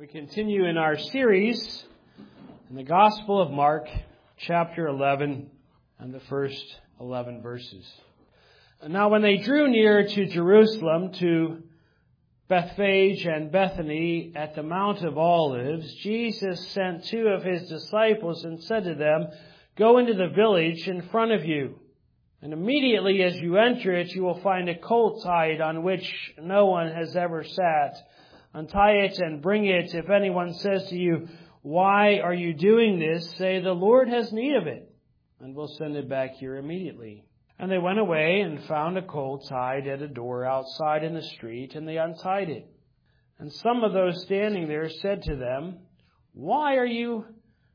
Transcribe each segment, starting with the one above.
We continue in our series in the Gospel of Mark, chapter 11, and the first 11 verses. And now when they drew near to Jerusalem, to Bethphage and Bethany at the Mount of Olives, Jesus sent two of his disciples and said to them, "Go into the village in front of you, and immediately as you enter it, you will find a colt tied on which no one has ever sat. Untie it and bring it. If anyone says to you, 'Why are you doing this?' say, 'The Lord has need of it, and we'll send it back here immediately.' And they went away and found a colt tied at a door outside in the street, and they untied it. And some of those standing there said to them, 'What are you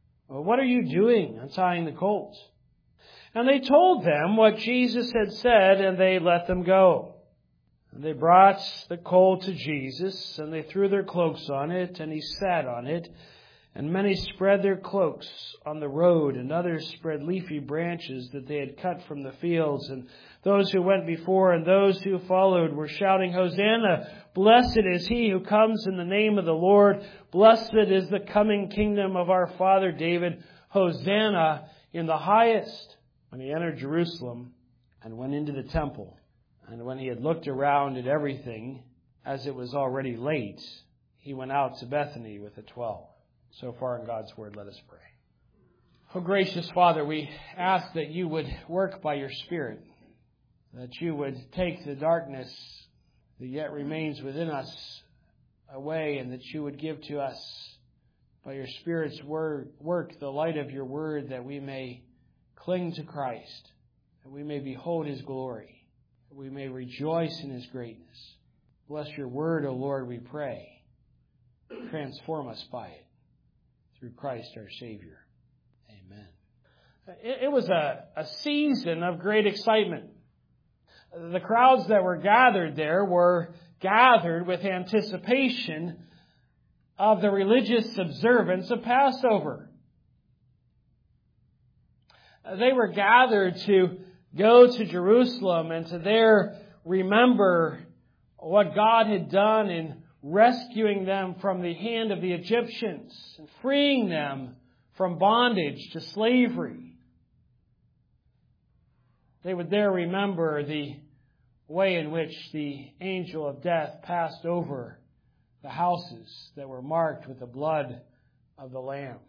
doing untying the colt?' And they told them what Jesus had said, and they let them go. And they brought the colt to Jesus, and they threw their cloaks on it, and he sat on it. And many spread their cloaks on the road, and others spread leafy branches that they had cut from the fields. And those who went before and those who followed were shouting, 'Hosanna! Blessed is he who comes in the name of the Lord. Blessed is the coming kingdom of our father David. Hosanna in the highest.' When he entered Jerusalem and went into the temple, and when he had looked around at everything, as it was already late, he went out to Bethany with the 12. So far in God's Word, let us pray. Oh, gracious Father, we ask that you would work by your Spirit, that you would take the darkness that yet remains within us away, and that you would give to us, by your Spirit's work, the light of your Word, that we may cling to Christ, that we may behold his glory, that we may rejoice in his greatness. Bless your word, O Lord, we pray. Transform us by it. Through Christ our Savior. Amen. It was a season of great excitement. The crowds that were gathered there were gathered with anticipation of the religious observance of Passover. They were gathered to go to Jerusalem and to there remember what God had done in rescuing them from the hand of the Egyptians and freeing them from bondage to slavery. They would there remember the way in which the angel of death passed over the houses that were marked with the blood of the Lamb.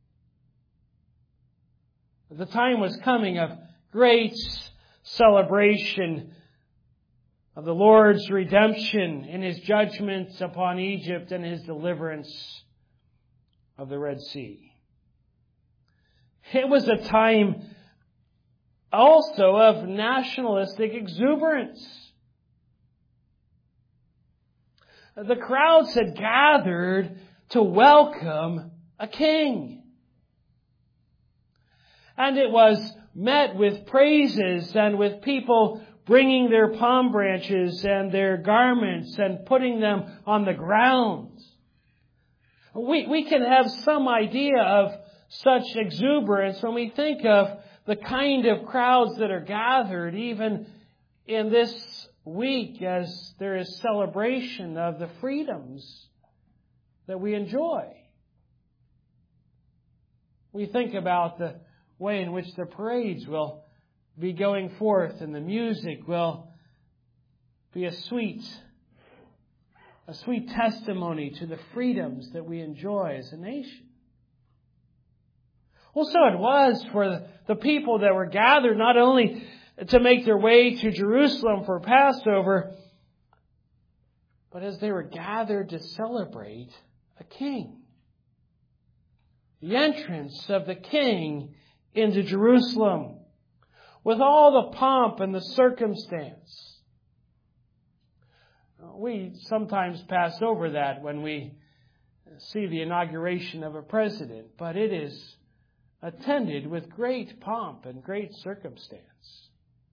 The time was coming of great celebration of the Lord's redemption in his judgment upon Egypt and his deliverance of the Red Sea. It was a time also of nationalistic exuberance. The crowds had gathered to welcome a king. And it was met with praises and with people bringing their palm branches and their garments and putting them on the ground. We can have some idea of such exuberance when we think of the kind of crowds that are gathered even in this week as there is celebration of the freedoms that we enjoy. We think about the way in which the parades will be going forth and the music will be a sweet testimony to the freedoms that we enjoy as a nation. Well, so it was for the people that were gathered not only to make their way to Jerusalem for Passover, but as they were gathered to celebrate a king. The entrance of the king into Jerusalem with all the pomp and the circumstance. We sometimes pass over that when we see the inauguration of a president, but it is attended with great pomp and great circumstance.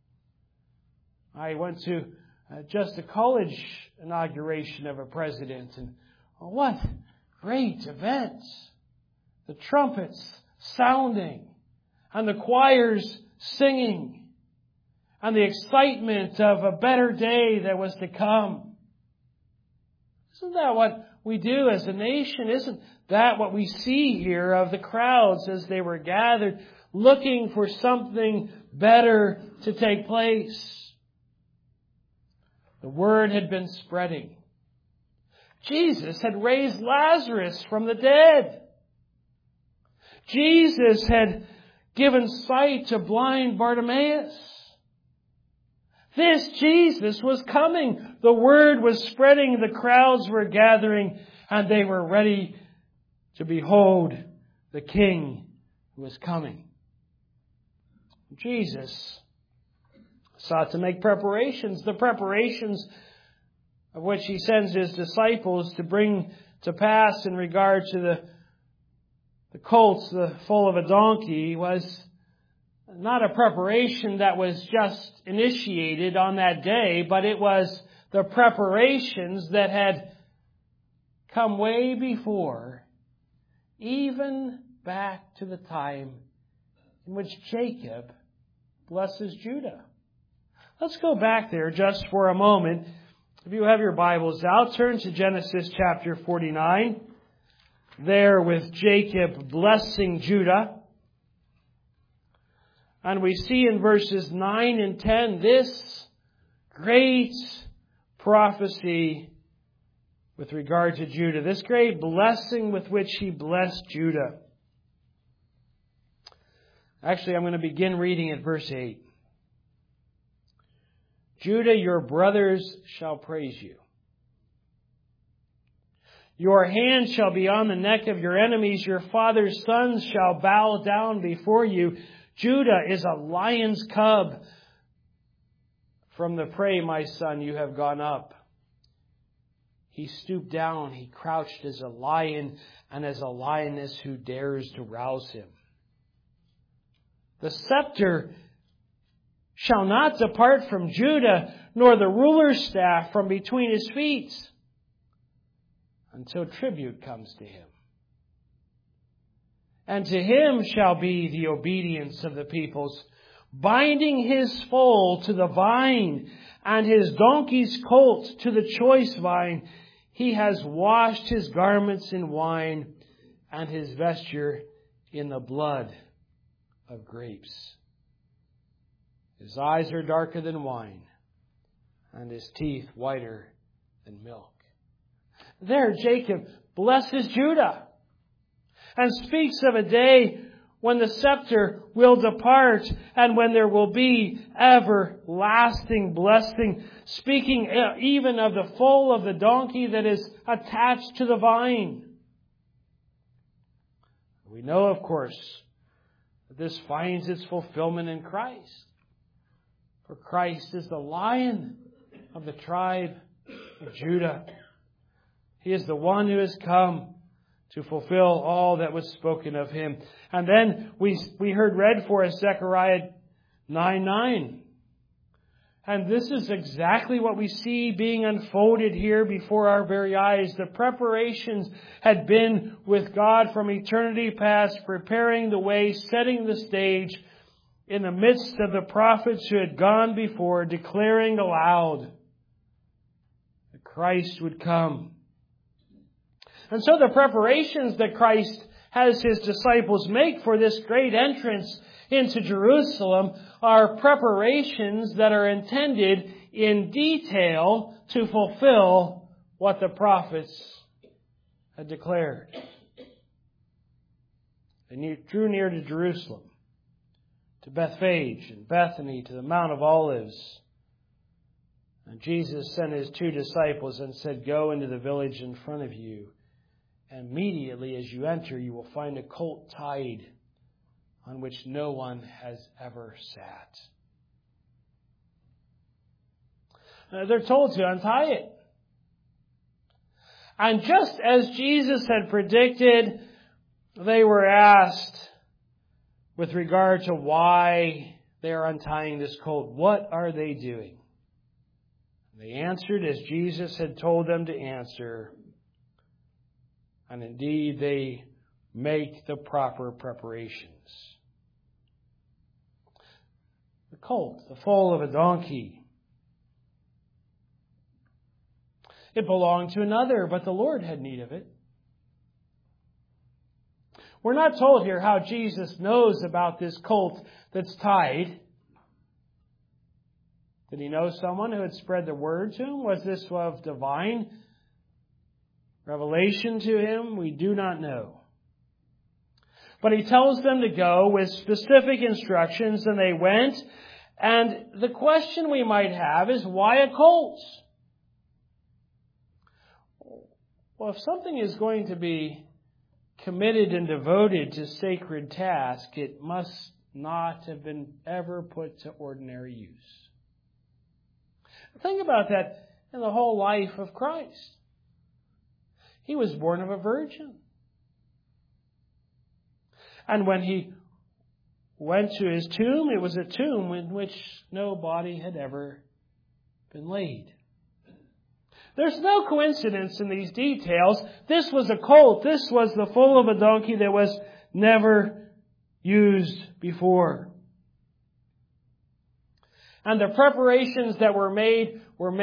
I went to just a college inauguration of a president, and what great events! The trumpets sounding, and the choirs singing, and the excitement of a better day that was to come. Isn't that what we do as a nation? Isn't that what we see here of the crowds as they were gathered, looking for something better to take place? The word had been spreading. Jesus had raised Lazarus from the dead. Jesus had given sight to blind Bartimaeus. This Jesus was coming. The word was spreading. The crowds were gathering, and they were ready to behold the King who was coming. Jesus sought to make preparations, the preparations of which He sends His disciples to bring to pass in regard to the colt, the foal of a donkey, was not a preparation that was just initiated on that day, but it was the preparations that had come way before, even back to the time in which Jacob blesses Judah. Let's go back there just for a moment. If you have your Bibles out, turn to Genesis chapter 49. There with Jacob blessing Judah. And we see in verses 9 and 10 this great prophecy with regard to Judah. This great blessing with which He blessed Judah. Actually, I'm going to begin reading at verse 8. Judah, your brothers shall praise you. Your hand shall be on the neck of your enemies. Your father's sons shall bow down before you. Judah is a lion's cub. From the prey, my son, you have gone up. He stooped down. He crouched as a lion and as a lioness who dares to rouse him. The scepter shall not depart from Judah, nor the ruler's staff from between his feet, until tribute comes to him. And to him shall be the obedience of the peoples, binding his foal to the vine, and his donkey's colt to the choice vine. He has washed his garments in wine, and his vesture in the blood of grapes. His eyes are darker than wine, and his teeth whiter than milk. There Jacob blesses Judah and speaks of a day when the scepter will depart and when there will be everlasting blessing, speaking even of the foal of the donkey that is attached to the vine. We know, of course, that this finds its fulfillment in Christ. For Christ is the Lion of the tribe of Judah. He is the one who has come to fulfill all that was spoken of Him. And then we heard read for us Zechariah 9:9. And this is exactly what we see being unfolded here before our very eyes. The preparations had been with God from eternity past, preparing the way, setting the stage in the midst of the prophets who had gone before, declaring aloud that Christ would come. And so the preparations that Christ has His disciples make for this great entrance into Jerusalem are preparations that are intended in detail to fulfill what the prophets had declared. They drew near to Jerusalem, to Bethphage and Bethany, to the Mount of Olives. And Jesus sent His 2 disciples and said, "Go into the village in front of you. And immediately as you enter, you will find a colt tied on which no one has ever sat." They're told to untie it. And just as Jesus had predicted, they were asked with regard to why they are untying this colt. What are they doing? They answered as Jesus had told them to answer. And indeed, they make the proper preparations. The colt, the foal of a donkey. It belonged to another, but the Lord had need of it. We're not told here how Jesus knows about this colt that's tied. Did he know someone who had spread the word to him? Was this of divine revelation to him? We do not know. But he tells them to go with specific instructions, and they went. And the question we might have is, why a colt? Well, if something is going to be committed and devoted to sacred task, it must not have been ever put to ordinary use. Think about that in the whole life of Christ. He was born of a virgin. And when he went to his tomb, it was a tomb in which no body had ever been laid. There's no coincidence in these details. This was a colt. This was the foal of a donkey that was never used before. And the preparations that were made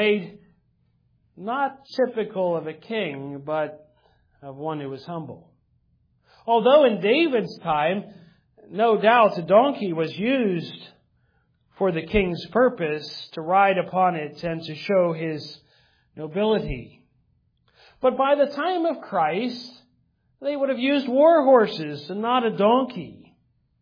not typical of a king, but of one who was humble. Although in David's time, no doubt a donkey was used for the king's purpose, to ride upon it and to show his nobility. But by the time of Christ, they would have used war horses and not a donkey.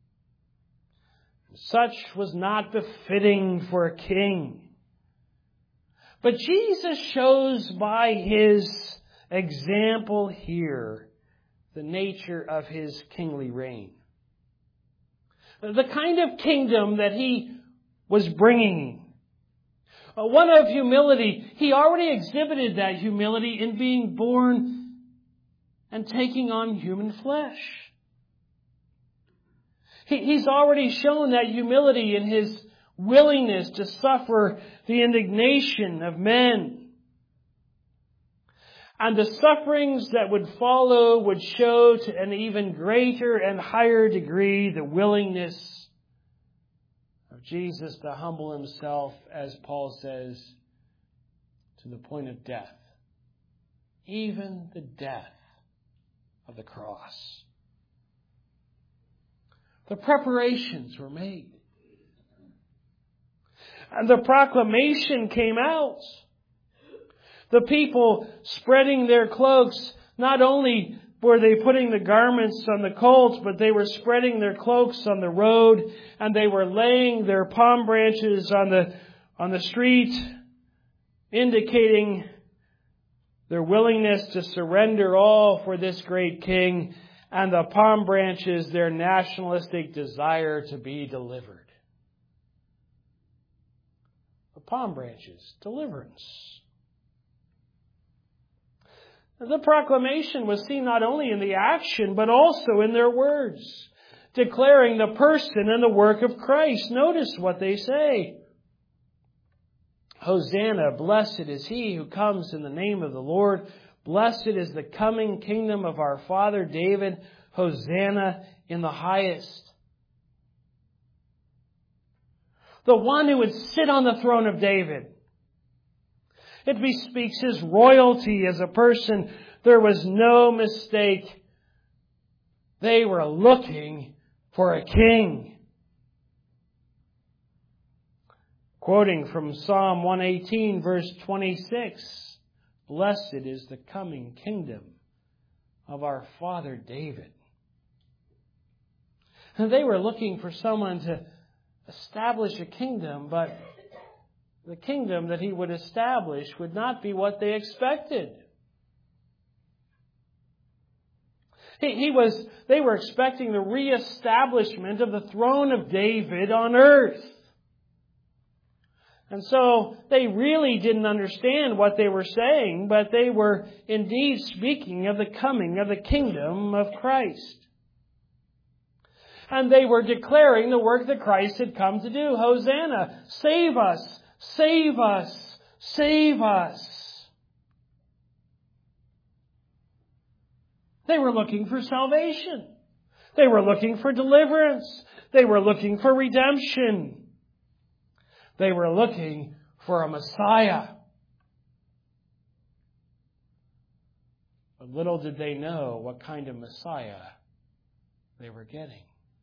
Such was not befitting for a king. But Jesus shows by his example here the nature of his kingly reign. The kind of kingdom that he was bringing. One of humility. He already exhibited that humility in being born and taking on human flesh. He's already shown that humility in his willingness to suffer the indignation of men. And the sufferings that would follow would show to an even greater and higher degree the willingness of Jesus to humble himself, as Paul says, to the point of death. Even the death of the cross. The preparations were made. And the proclamation came out. The people spreading their cloaks, not only were they putting the garments on the colt, but they were spreading their cloaks on the road, and they were laying their palm branches on the street, indicating their willingness to surrender all for this great king, and the palm branches, their nationalistic desire to be delivered. The palm branches, deliverance. The proclamation was seen not only in the action, but also in their words, declaring the person and the work of Christ. Notice what they say. Hosanna, blessed is he who comes in the name of the Lord. Blessed is the coming kingdom of our father David. Hosanna in the highest. The one who would sit on the throne of David. It bespeaks his royalty as a person. There was no mistake. They were looking for a king. Quoting from Psalm 118, verse 26, blessed is the coming kingdom of our father David. And they were looking for someone to establish a kingdom, but the kingdom that he would establish would not be what they expected. They were expecting the reestablishment of the throne of David on earth. And so they really didn't understand what they were saying, but they were indeed speaking of the coming of the kingdom of Christ. And they were declaring the work that Christ had come to do. Hosanna, save us, save us, save us. They were looking for salvation. They were looking for deliverance. They were looking for redemption. They were looking for a Messiah. But little did they know what kind of Messiah they were getting.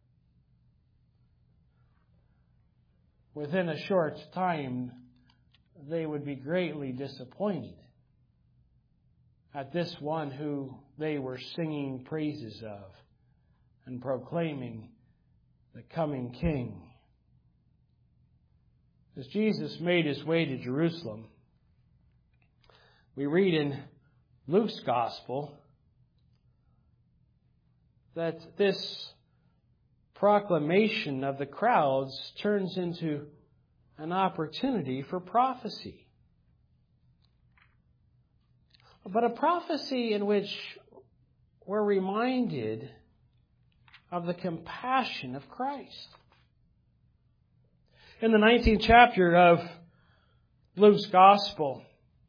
Within a short time, they would be greatly disappointed at this one who they were singing praises of and proclaiming the coming King. As Jesus made his way to Jerusalem, we read in Luke's Gospel that this proclamation of the crowds turns into an opportunity for prophecy. But a prophecy in which we're reminded of the compassion of Christ. In the 19th chapter of Luke's Gospel,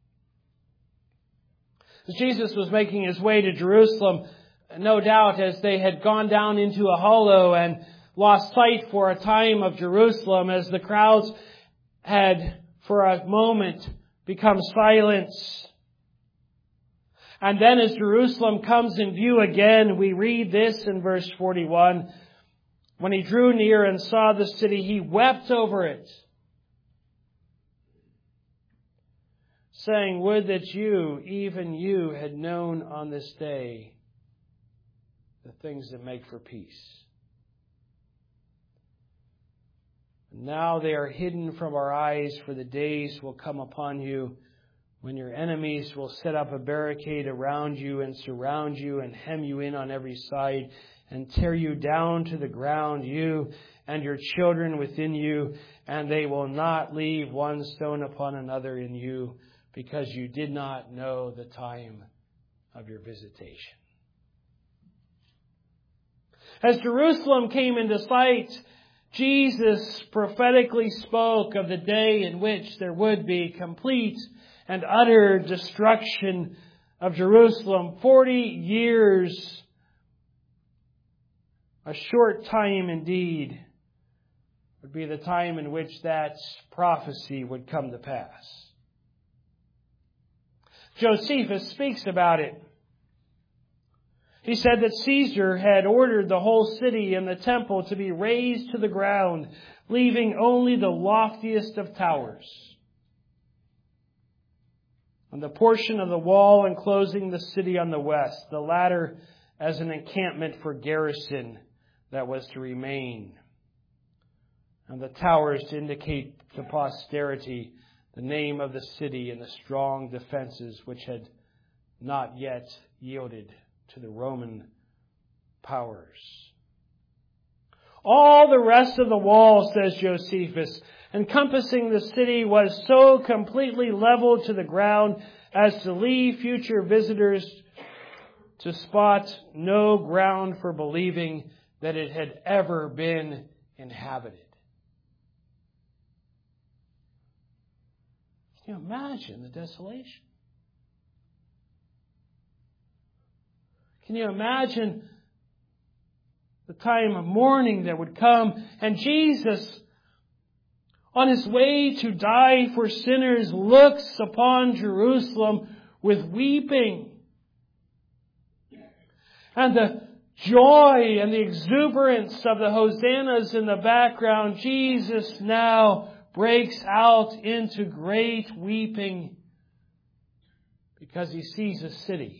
as Jesus was making his way to Jerusalem, no doubt as they had gone down into a hollow and lost sight for a time of Jerusalem, as the crowds had for a moment become silent. And then as Jerusalem comes in view again, we read this in verse 41. When he drew near and saw the city, he wept over it, saying, "Would that you, even you, had known on this day the things that make for peace. Now they are hidden from our eyes, for the days will come upon you when your enemies will set up a barricade around you and surround you and hem you in on every side and tear you down to the ground, you and your children within you, and they will not leave one stone upon another in you, because you did not know the time of your visitation." As Jerusalem came into sight, Jesus prophetically spoke of the day in which there would be complete and utter destruction of Jerusalem. 40 years, a short time indeed, would be the time in which that prophecy would come to pass. Josephus speaks about it. He said that Caesar had ordered the whole city and the temple to be razed to the ground, leaving only the loftiest of towers, and the portion of the wall enclosing the city on the west, the latter as an encampment for garrison that was to remain, and the towers to indicate to posterity the name of the city and the strong defenses which had not yet yielded to the Roman powers. All the rest of the wall, says Josephus, encompassing the city, was so completely leveled to the ground as to leave future visitors to spot no ground for believing that it had ever been inhabited. Can you imagine the desolation? Can you imagine the time of mourning that would come? And Jesus, on his way to die for sinners, looks upon Jerusalem with weeping. And the joy and the exuberance of the hosannas in the background, Jesus now breaks out into great weeping because he sees a city.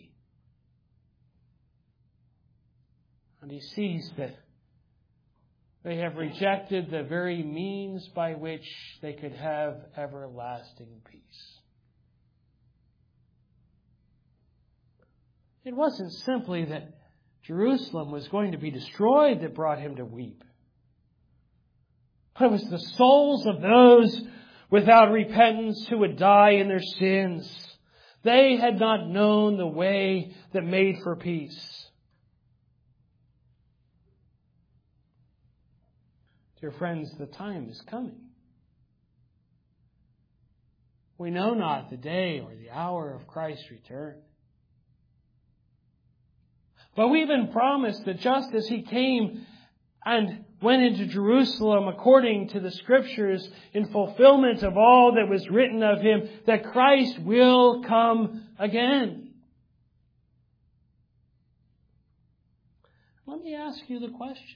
And he sees that they have rejected the very means by which they could have everlasting peace. It wasn't simply that Jerusalem was going to be destroyed that brought him to weep. But it was the souls of those without repentance who would die in their sins. They had not known the way that made for peace. Dear friends, the time is coming. We know not the day or the hour of Christ's return. But we've been promised that just as he came and went into Jerusalem according to the Scriptures in fulfillment of all that was written of him, that Christ will come again. Let me ask you the question.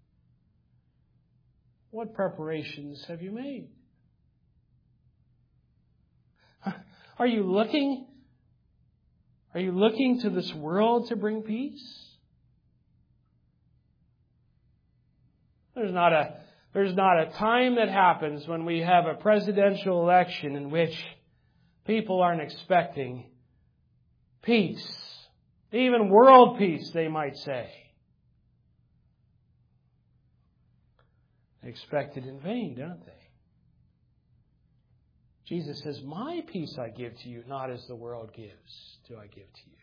What preparations have you made? Are you looking to this world to bring peace? There's not a time that happens when we have a presidential election in which people aren't expecting peace. Even world peace, they might say. They expect it in vain, don't they? Jesus says, my peace I give to you, not as the world gives, do I give to you.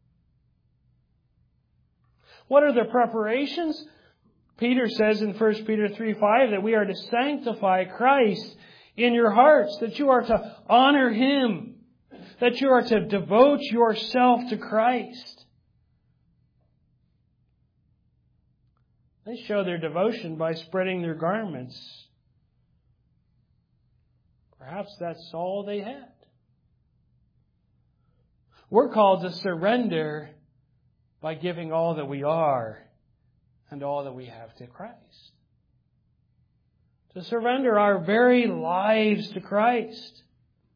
What are the preparations? Peter says in 1 Peter 3:5 that we are to sanctify Christ in your hearts, that you are to honor Him, that you are to devote yourself to Christ. They show their devotion by spreading their garments. Perhaps that's all they had. We're called to surrender by giving all that we are and all that we have to Christ. To surrender our very lives to Christ.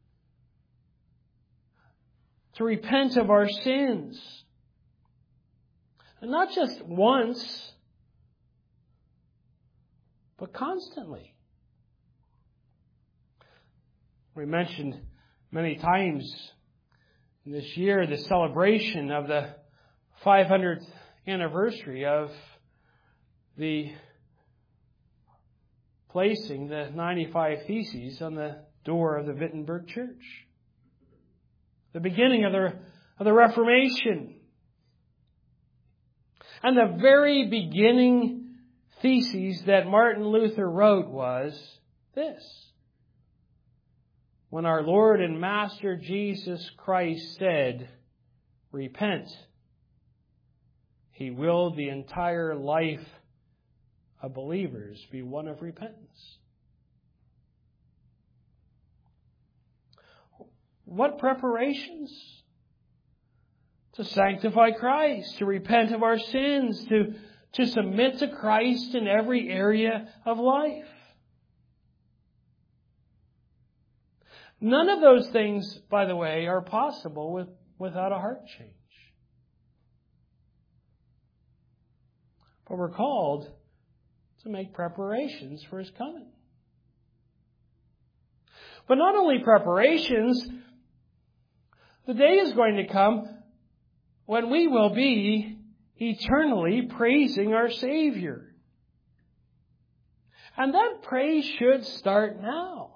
To repent of our sins. And not just once, but constantly. We mentioned many times in this year the celebration of the 500th anniversary of the placing the 95 Theses on the door of the Wittenberg Church. The beginning of the Reformation. And the very beginning thesis that Martin Luther wrote was this. When our Lord and Master Jesus Christ said, repent, He willed the entire life of believers be one of repentance. What preparations? To sanctify Christ, to repent of our sins, to submit to Christ in every area of life. None of those things, by the way, are possible without a heart change. But we're called to make preparations for His coming. But not only preparations, the day is going to come when we will be eternally praising our Savior. And that praise should start now.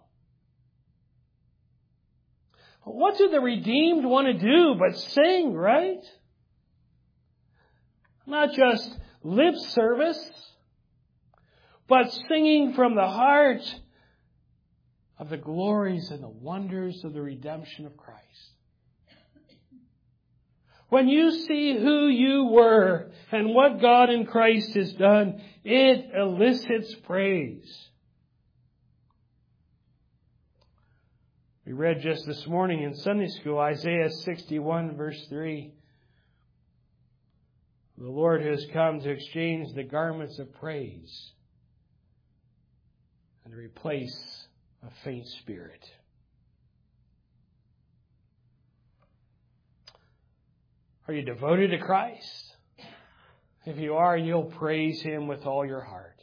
What do the redeemed want to do but sing, right? Not just lip service, but singing from the heart of the glories and the wonders of the redemption of Christ. When you see who you were and what God in Christ has done, it elicits praise. We read just this morning in Sunday school, Isaiah 61 verse 3. The Lord has come to exchange the garments of praise and to replace a faint spirit. Are you devoted to Christ? If you are, you'll praise Him with all your heart.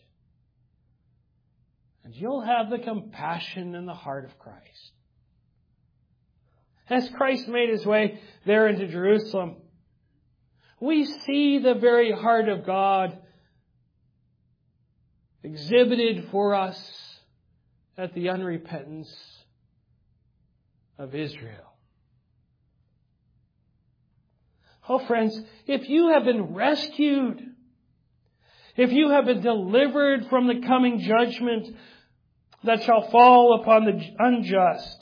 And you'll have the compassion and the heart of Christ. As Christ made His way there into Jerusalem, we see the very heart of God exhibited for us at the unrepentance of Israel. Oh, friends, if you have been rescued, if you have been delivered from the coming judgment that shall fall upon the unjust,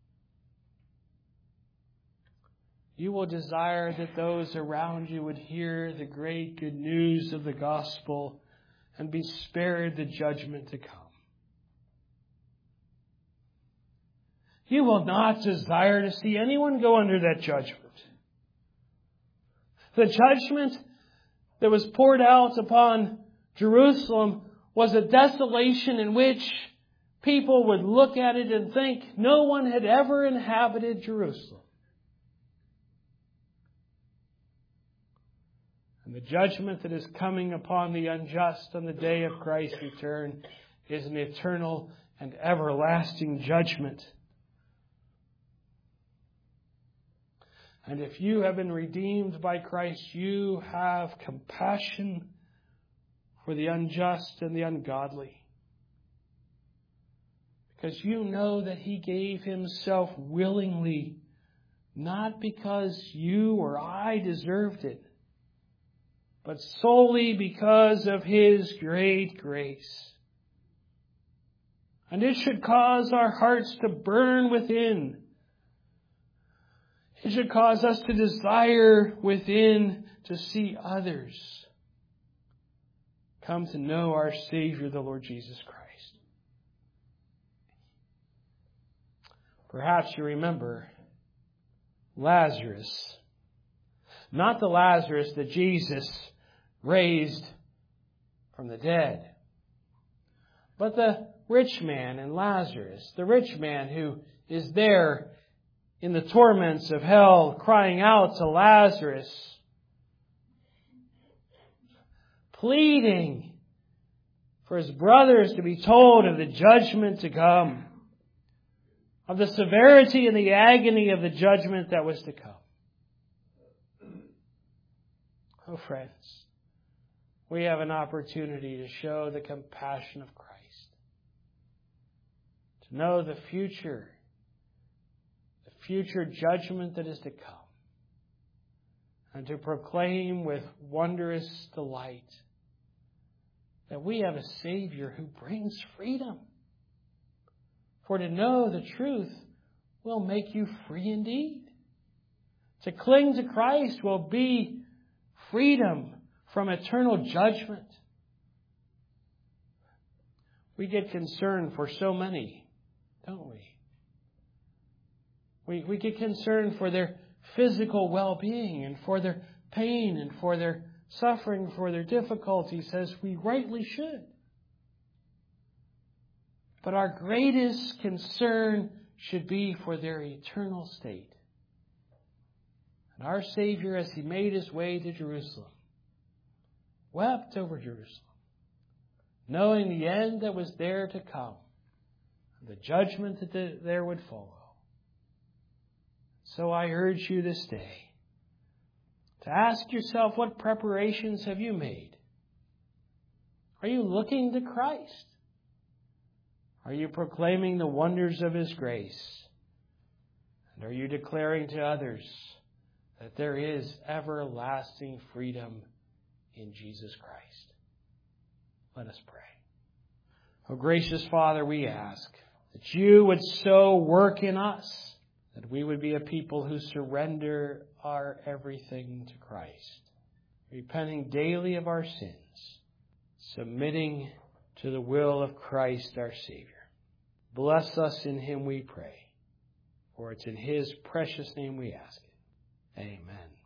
you will desire that those around you would hear the great good news of the gospel and be spared the judgment to come. You will not desire to see anyone go under that judgment. The judgment that was poured out upon Jerusalem was a desolation in which people would look at it and think no one had ever inhabited Jerusalem. And the judgment that is coming upon the unjust on the day of Christ's return is an eternal and everlasting judgment. And if you have been redeemed by Christ, you have compassion for the unjust and the ungodly. Because you know that He gave Himself willingly, not because you or I deserved it, but solely because of His great grace. And it should cause our hearts to burn within. It should cause us to desire within to see others come to know our Savior, the Lord Jesus Christ. Perhaps you remember Lazarus. Not the Lazarus that Jesus raised from the dead, but the rich man and Lazarus. The rich man who is there in the torments of hell, crying out to Lazarus, pleading for his brothers to be told of the judgment to come, of the severity and the agony of the judgment that was to come. Oh, friends, we have an opportunity to show the compassion of Christ, to know the future judgment that is to come, and to proclaim with wondrous delight that we have a Savior who brings freedom. For to know the truth will make you free indeed. To cling to Christ will be freedom from eternal judgment. We get concerned for so many, don't we? We get concerned for their physical well-being and for their pain and for their suffering, for their difficulties, as we rightly should. But our greatest concern should be for their eternal state. And our Savior, as He made His way to Jerusalem, wept over Jerusalem, knowing the end that was there to come, the judgment that there would follow. So I urge you this day to ask yourself, what preparations have you made? Are you looking to Christ? Are you proclaiming the wonders of His grace? And are you declaring to others that there is everlasting freedom in Jesus Christ? Let us pray. Oh, gracious Father, we ask that you would so work in us that we would be a people who surrender our everything to Christ, repenting daily of our sins, submitting to the will of Christ our Savior. Bless us in Him, we pray, for it's in His precious name we ask it. Amen.